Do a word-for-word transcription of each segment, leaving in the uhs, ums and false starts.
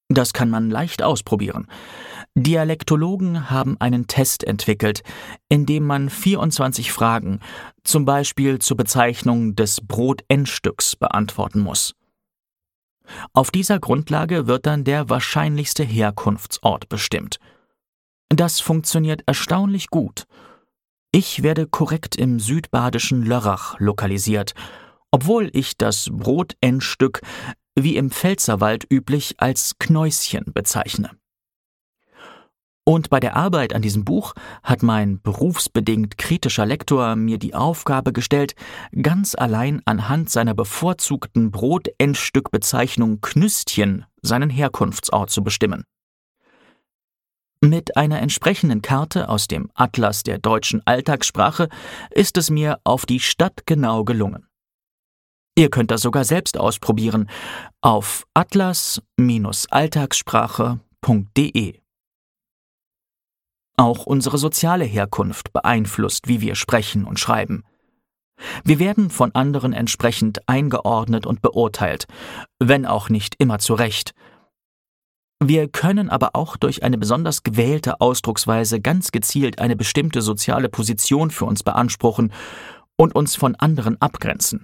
Das kann man leicht ausprobieren. Dialektologen haben einen Test entwickelt, in dem man vierundzwanzig Fragen, zum Beispiel zur Bezeichnung des Brotendstücks, beantworten muss. Auf dieser Grundlage wird dann der wahrscheinlichste Herkunftsort bestimmt. Das funktioniert erstaunlich gut. Ich werde korrekt im südbadischen Lörrach lokalisiert, obwohl ich das Brotendstück wie im Pfälzerwald üblich als Knäuschen bezeichne. Und bei der Arbeit an diesem Buch hat mein berufsbedingt kritischer Lektor mir die Aufgabe gestellt, ganz allein anhand seiner bevorzugten Brotendstückbezeichnung Knüstchen seinen Herkunftsort zu bestimmen. Mit einer entsprechenden Karte aus dem Atlas der deutschen Alltagssprache ist es mir auf die Stadt genau gelungen. Ihr könnt das sogar selbst ausprobieren auf atlas Bindestrich alltagssprache punkt de. Auch unsere soziale Herkunft beeinflusst, wie wir sprechen und schreiben. Wir werden von anderen entsprechend eingeordnet und beurteilt, wenn auch nicht immer zu Recht. Wir können aber auch durch eine besonders gewählte Ausdrucksweise ganz gezielt eine bestimmte soziale Position für uns beanspruchen und uns von anderen abgrenzen.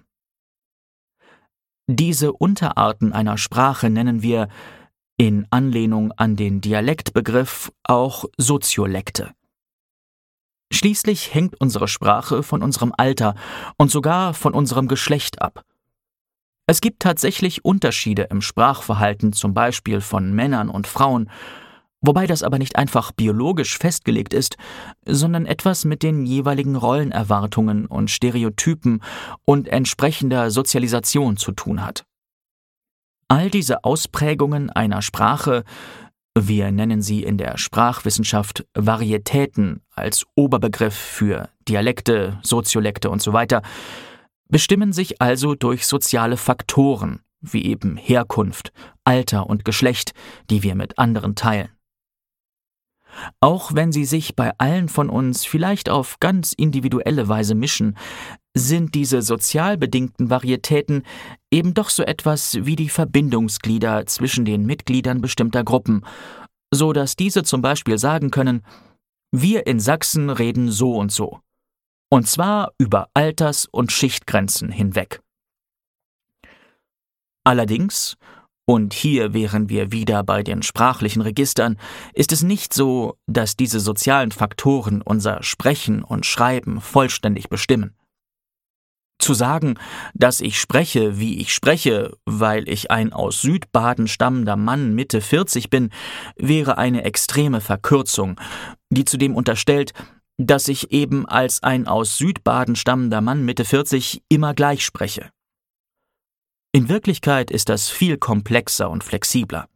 Diese Unterarten einer Sprache nennen wir, in Anlehnung an den Dialektbegriff, auch Soziolekte. Schließlich hängt unsere Sprache von unserem Alter und sogar von unserem Geschlecht ab. Es gibt tatsächlich Unterschiede im Sprachverhalten, zum Beispiel von Männern und Frauen, wobei das aber nicht einfach biologisch festgelegt ist, sondern etwas mit den jeweiligen Rollenerwartungen und Stereotypen und entsprechender Sozialisation zu tun hat. All diese Ausprägungen einer Sprache, wir nennen sie in der Sprachwissenschaft Varietäten als Oberbegriff für Dialekte, Soziolekte und so weiter, bestimmen sich also durch soziale Faktoren, wie eben Herkunft, Alter und Geschlecht, die wir mit anderen teilen. Auch wenn sie sich bei allen von uns vielleicht auf ganz individuelle Weise mischen, sind diese sozial bedingten Varietäten eben doch so etwas wie die Verbindungsglieder zwischen den Mitgliedern bestimmter Gruppen, so dass diese zum Beispiel sagen können: Wir in Sachsen reden so und so. Und zwar über Alters- und Schichtgrenzen hinweg. Allerdings, und hier wären wir wieder bei den sprachlichen Registern, ist es nicht so, dass diese sozialen Faktoren unser Sprechen und Schreiben vollständig bestimmen. Zu sagen, dass ich spreche, wie ich spreche, weil ich ein aus Südbaden stammender Mann Mitte vierzig bin, wäre eine extreme Verkürzung, die zudem unterstellt, dass ich eben als ein aus Südbaden stammender Mann Mitte vierzig immer gleich spreche. In Wirklichkeit ist das viel komplexer und flexibler.